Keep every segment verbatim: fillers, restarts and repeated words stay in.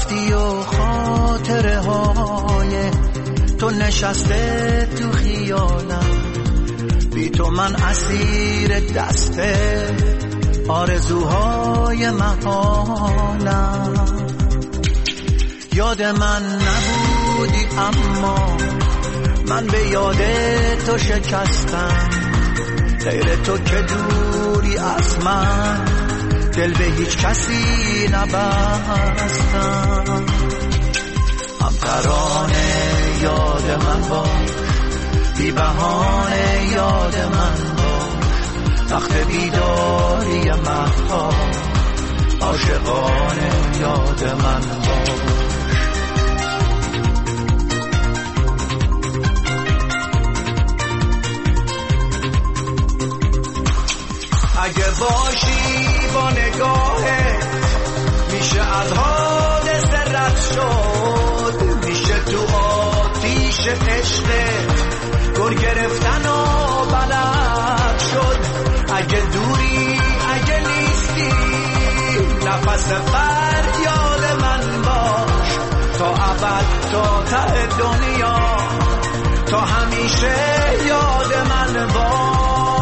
رفتی و خاطره های تو نشسته تو خیالم، بی تو من اسیر دسته آرزوهای محالم. یاد من نبودی اما من به یاد تو شکستم، غیر تو که دوری از من دل به هیچ کسی نبستم. هم ترانه یاد من باش، بی بهانه یاد من باش، وقت بیداری مه‌ها عاشقانه یاد من باش. اگه باشی با نگاهه میشه از حادثه رد شد، میشه تو آتیش عشقت گر گرفتن و بلد شد. اگه دوری اگه نیستی نفس فریاد من باش، تا ابد تا ته دنیا تا همیشه یاد من باش.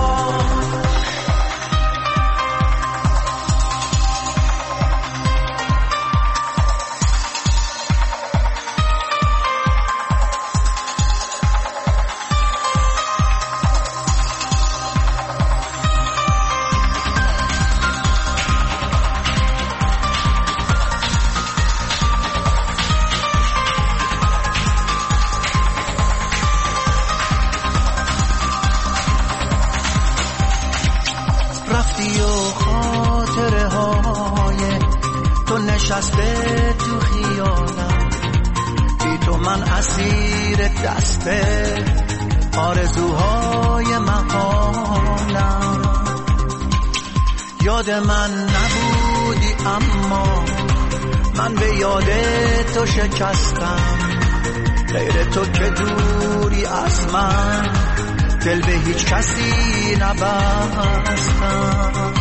نشسته تو خیالم، بی تو من اسیر دسته آرزوهای محالم. یاد من نبودی اما من به یاد تو شکستم، غیر تو که دوری از من دل به هیچ کسی نبستم.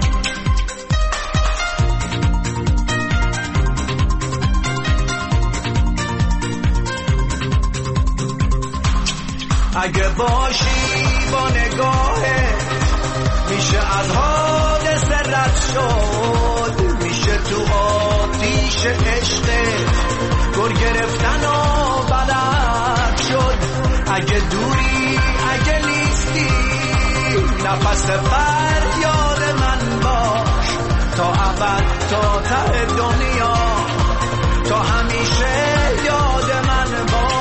اگه باشی با نگاهه میشه از حادثه رد شد، میشه تو آتیش عشقت گر گرفتن و بلد شد. اگه دوری اگه نیستی نفس فریاد من باش، تا ابد تا ته دنیا تا همیشه یاد من باش.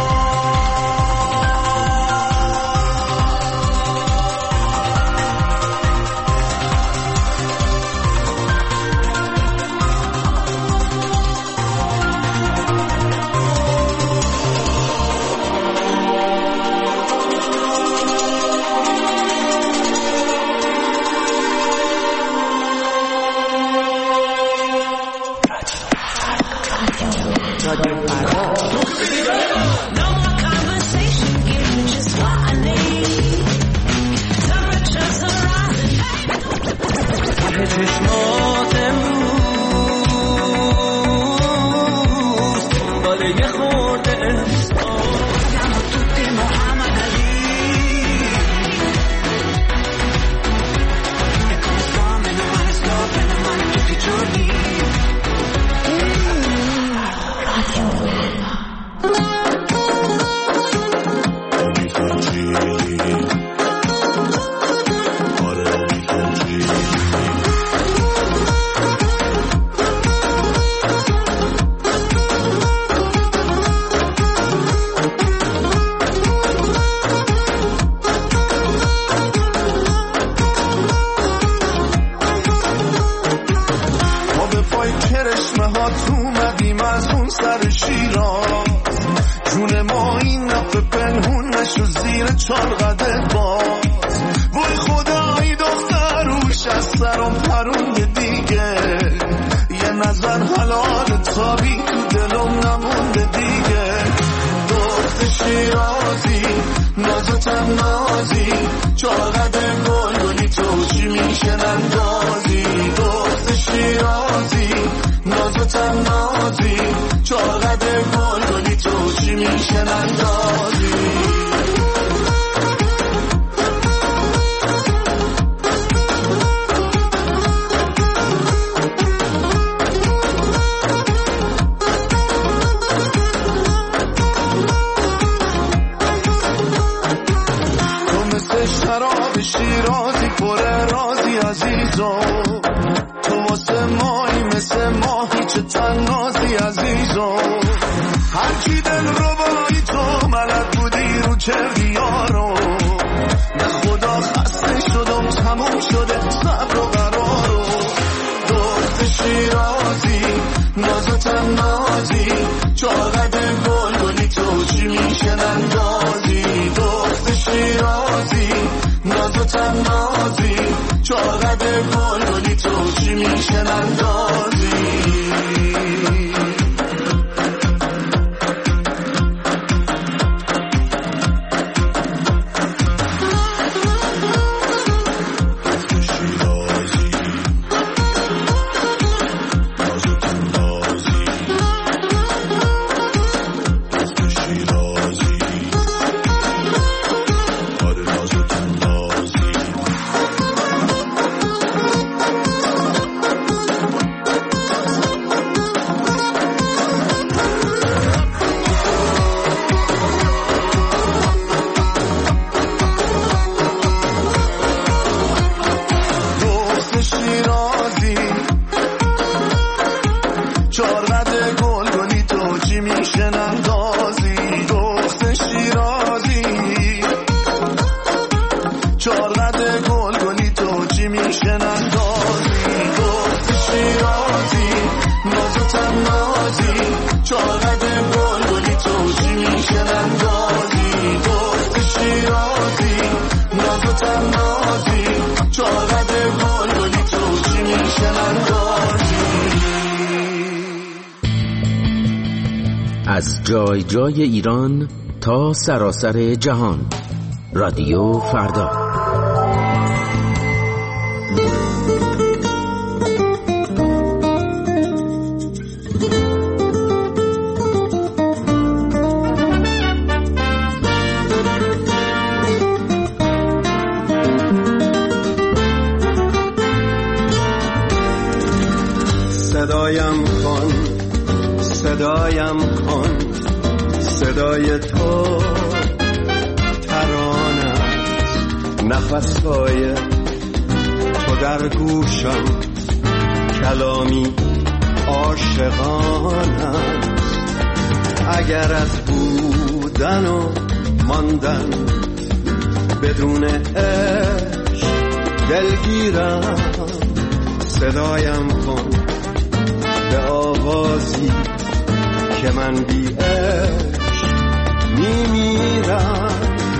چشمات امروز دنبال یه خورده احسان توی محمد علی کامل مستاف من توی جوری چارقدت باز وای خدایی دختروش از سرم پرونده دیگه، یه نظر حلال تابی تو دلم نمونده دیگه. دخت شیرازی نازتم نازی چارقد گلگلی توشی میشن اندازی. دخت شیرازی نازتم ناز و تنازی چاقد گل گلی تو چی میشه نندازی شراب شیرازی پر رازی عزیزو تو واسه مایی مثل ماهی چه تنازی عزیزو هرچی دل رو بایی تو ملد بودی رو چرگیارو نه خدا خسته شدم تموم شده صبر و قرارو دوست شیرازی ناز و تنازی چاقد گل گلی تو چی میشه نندازی دوست شیرازی ناز و تنازی چاقد گل گلی تو چی میشه نندازی از جای جای ایران تا سراسر جهان، رادیو فردا. صدایم کن صدایم کن صدای تو ترانه است نفس‌های تو در گوشم کلامی عاشقانه است اگر از بودن و ماندن بدون عشق دلگیرم صدایم کن به آوازی که من بی عشق میمیرم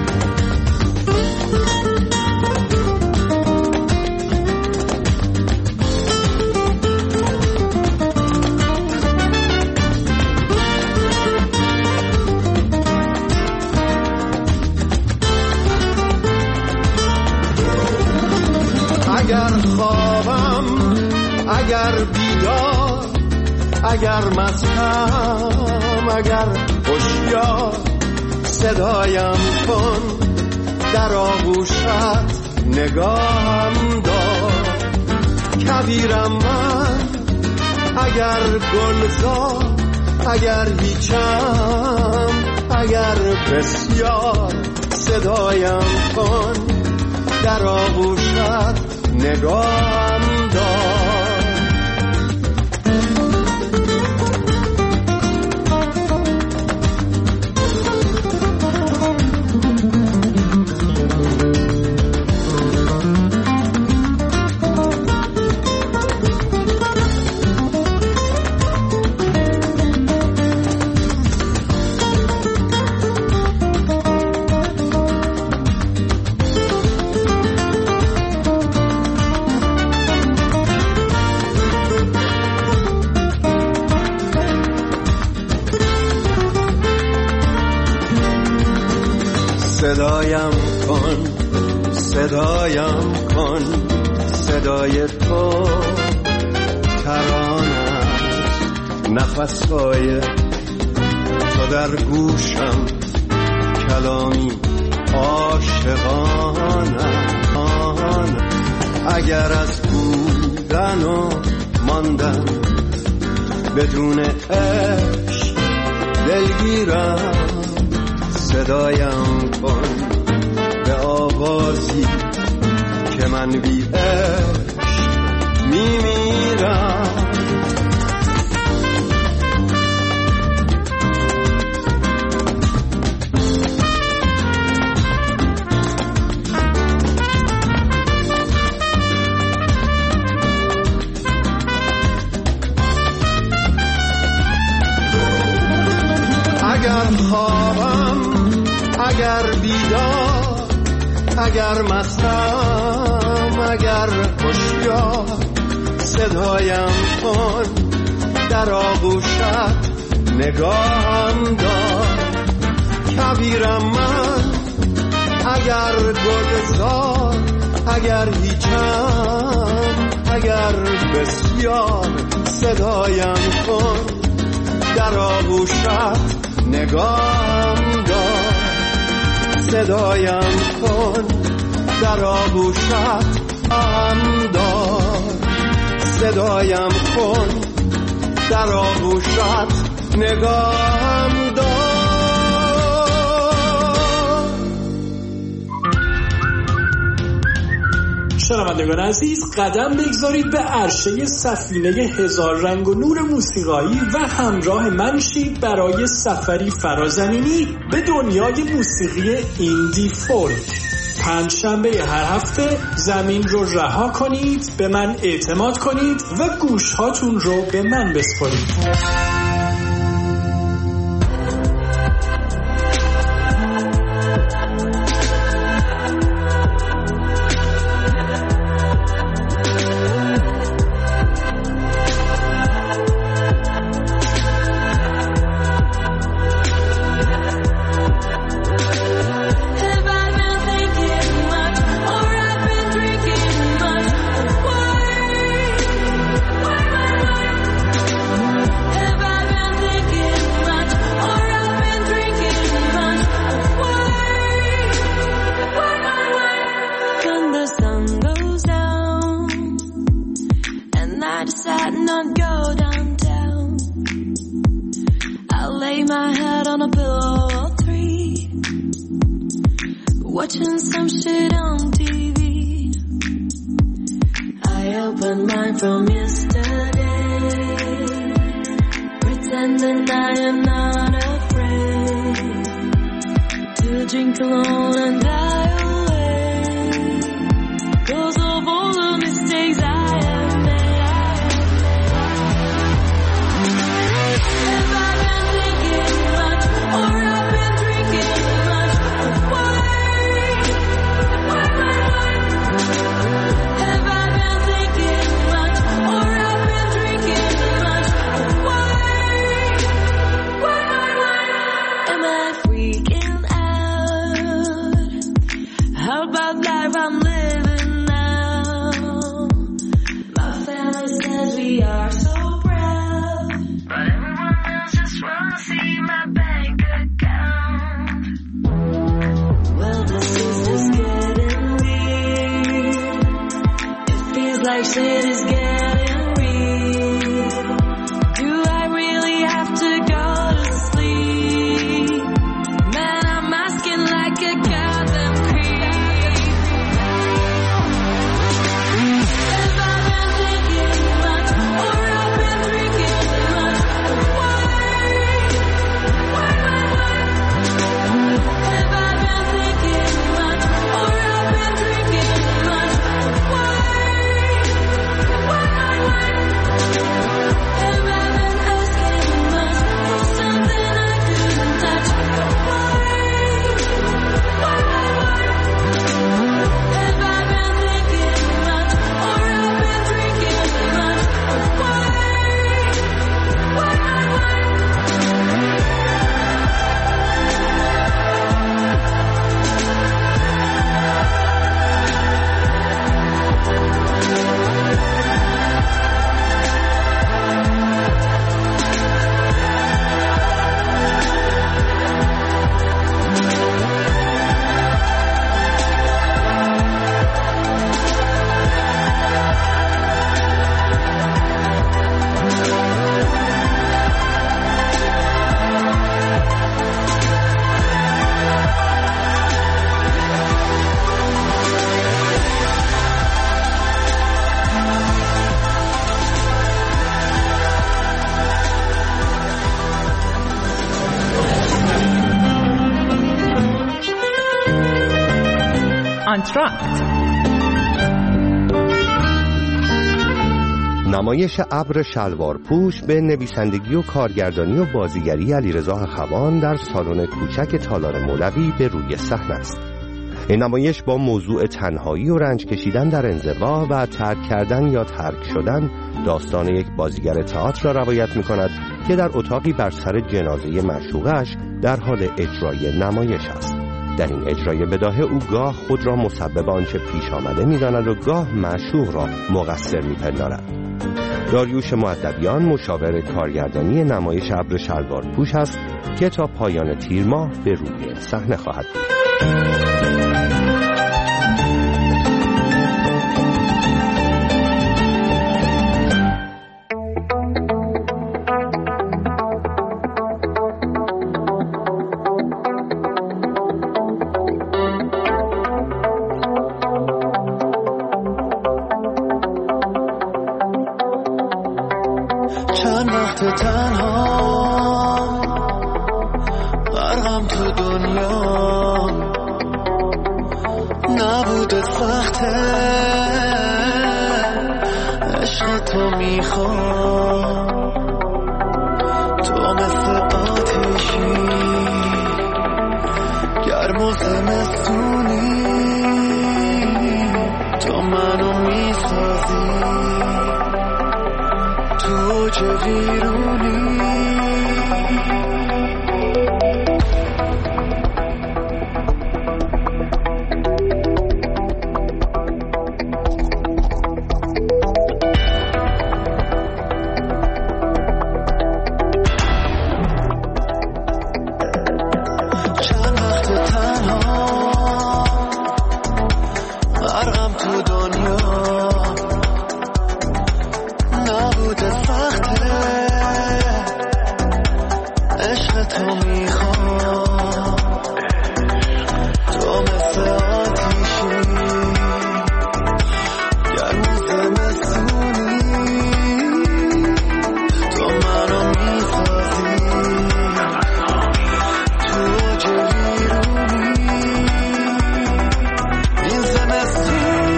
اگر خوابم اگر بیدار اگر مستم اگر هوشیار صدایم کن در آغوشت نگاهم دار کبیرم من اگر گلزار اگر هیچم اگر بسیار صدایم کن در آغوشت نگاهم دار صدایم کن صدایم کن صدای تو ترانه است نفسهای تو در گوشم کلامی عاشقانه. اگر از بودن و ماندن بدون عشق دلگیرم، صدایم کن به آوازی که من بی عشق میمیرم. اگر خوابم، اگر بیدار، اگر مستم، اگر هوشیار، صدایم کن در آغوشت، نگاهم دار. کبیرم من اگر گلزار، اگر هیچم، اگر بسیار، صدایم کن در آغوشت، نگاهم دار. صدایم کن در آغوشت، هم دار. صدایم کن در آغوشت، نگاهم دار. شنوندگان عزیز، قدم بگذارید به عرشه سفینه هزار رنگ و نور موسیقایی و همراه من شید برای سفری فرازمینی به دنیای موسیقی ایندی فولک. پنج شنبه هر هفته زمین رو رها کنید، به من اعتماد کنید و گوش هاتون رو به من بسپارید. Why? آنتراکت. نمایش ابر شلوار پوش به نویسندگی و کارگردانی و بازیگری علیرضا اخوان در سالن کوچک تالار مولوی به روی صحنه است. این نمایش با موضوع تنهایی و رنج کشیدن در انزوا و ترک کردن یا ترک شدن داستان یک بازیگر تئاتر را روایت می‌کند که در اتاقی بر سر جنازه معشوقش در حال اجرای نمایش است. در این اجرای بداهه او گاه خود را مسبب آنچه پیش آمده می‌داند و گاه معشوق را مقصر می‌پندارد. داریوش مؤدبیان مشاور کارگردانی نمایش ابر شلوار پوش است که تا پایان تیر ماه به روی صحنه خواهد بود. چند وقت تنها غرقم تو دنیا، نبوده سخته عشق تو میخوام، تو مثل آتیشی گرم و زمستونی، تو منو میسازی تو چه ویرونی. چند وقت تنها غرقم تو دنیا، نبوده سخته عشق تو میخوام، تو مثل آتیشی گرم و زمستونی، تو منو میسازی تو چه ویرونی. این زمستون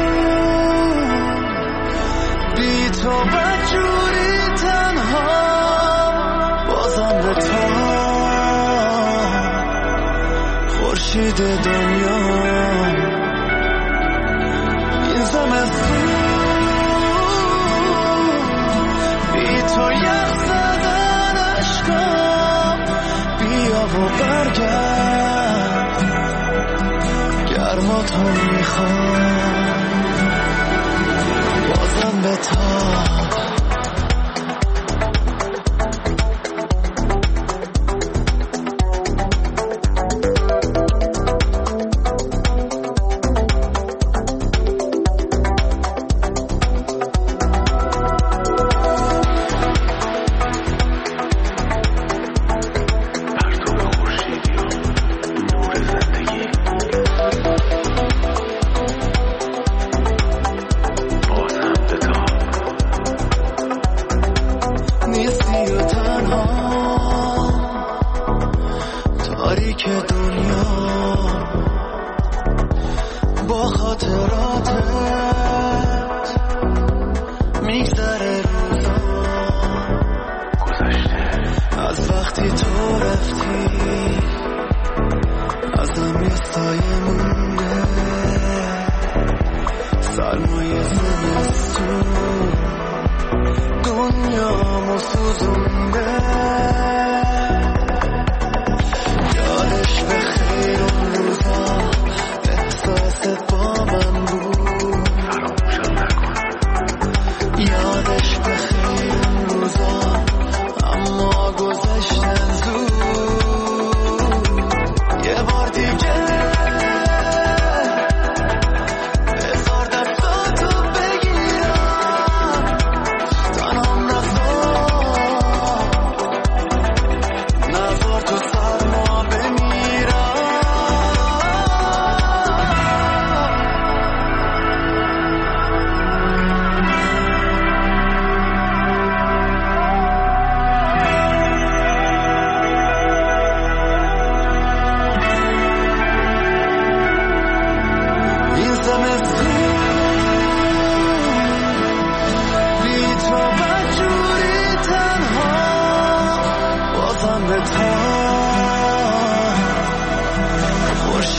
بی تو بدجوری تنها، بازم به تو خورشید دنیا. این زمستون بی تو یخ زدن عشقم، بیا و برگرد گرما تو میخوام، بازم به تو.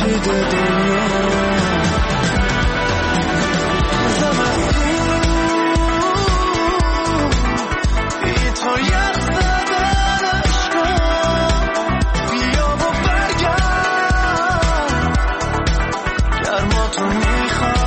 خورشید دنیا. زمستون بی تو یک زدن عشقم، بیا و برگرد گرما تو میخوام.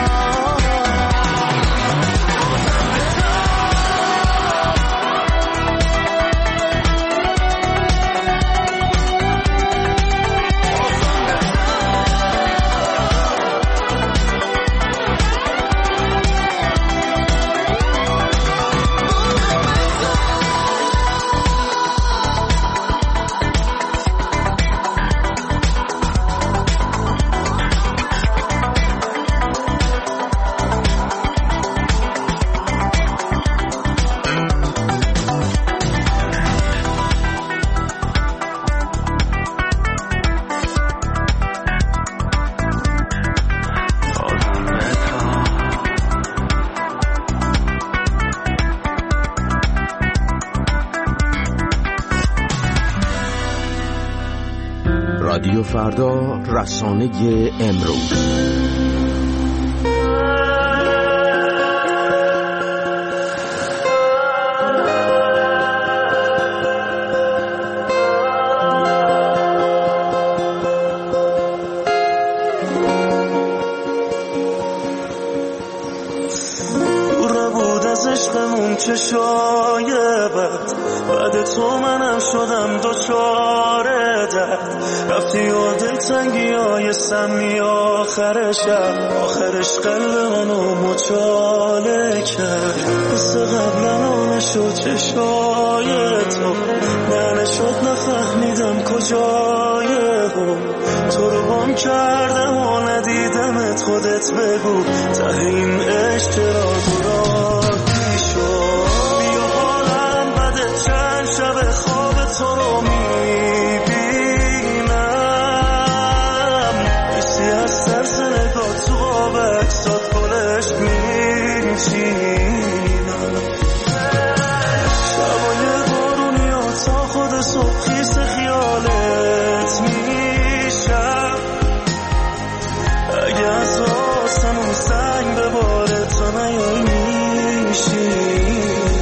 رادیو فردا، رسانه امروز. دور بود از عشقمون چه شایبت، بعد تو منم شدم دوچاره درد. رفتی یاد تنگی های سمی آخر شب، آخرش قلب منو مچاله کرد. مثل قبلا نشد چشای تو، نه نشد نفهمیدم کجای هم. تو رو بام کردم و ندیدمت، خودت بگو ته این عشق چرا دورادی شد. بیا حالم بده، چند شب خواب تو رو میبینم، ایسی از ترس نگاه تو آب اکسات گلش میچینم. شبای بارونی ها تا خود صبح خیس خیالت میشم. اگه از آسمون سنگ بباره تا نیای میشینم.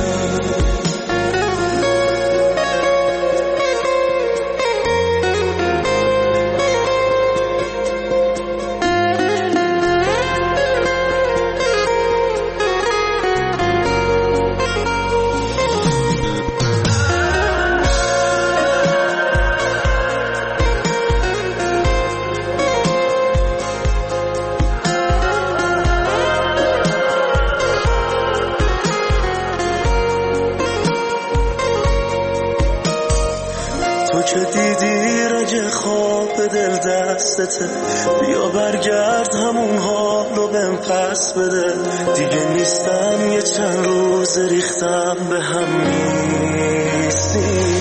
که دیدی رگ خواب دل دستته، بیا برگرد همون حالو بهم پس بده. دیگه نیستم یه چند روز ریختم به هم نیستی.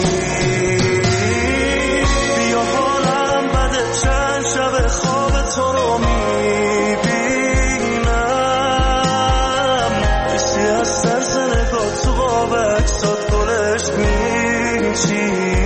بیا حالم بده، چند شب خواب تو رو میبینم، ایسی از ترس نگاه تو قاب اکسات گلش میچی.